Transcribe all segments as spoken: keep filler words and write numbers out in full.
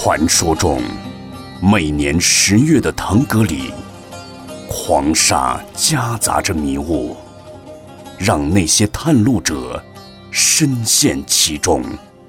传说中，每年十月的腾格里，黄沙夹杂着迷雾，让那些探路者深陷其中。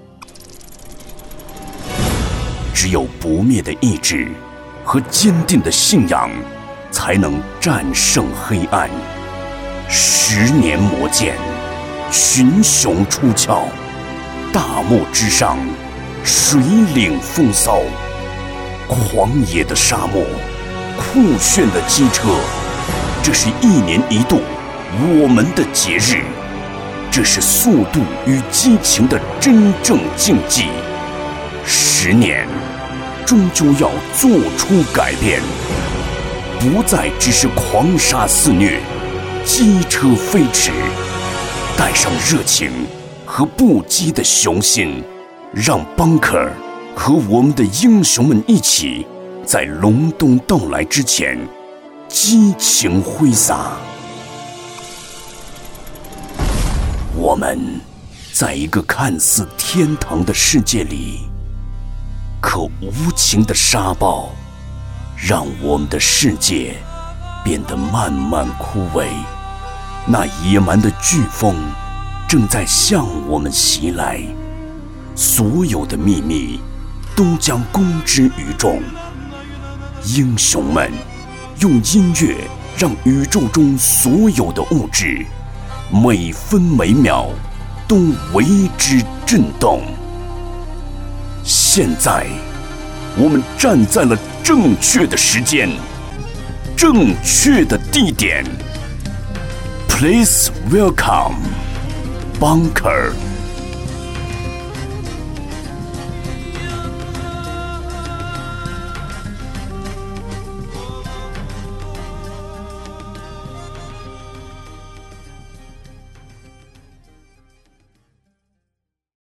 只有不灭的意志和坚定的信仰，才能战胜黑暗。十年磨剑，群雄出鞘，大漠之上，水岭风骚，狂野的沙漠，酷炫的机车，这是一年一度我们的节日，这是速度与激情的真正竞技。十年，终究要做出改变，不再只是狂沙肆虐，机车飞驰，带上热情和不羁的雄心，让邦克尔和我们的英雄们一起，在隆冬到来之前，激情挥洒。我们在一个看似天堂的世界里，可无情的沙暴让我们的世界变得慢慢枯萎。那野蛮的飓风正在向我们袭来，所有的秘密都将公之于众。英雄们用音乐让宇宙中所有的物质每分每秒都为之震动。现在，我们站在了正确的时间，正确的地点。Please welcome Bunker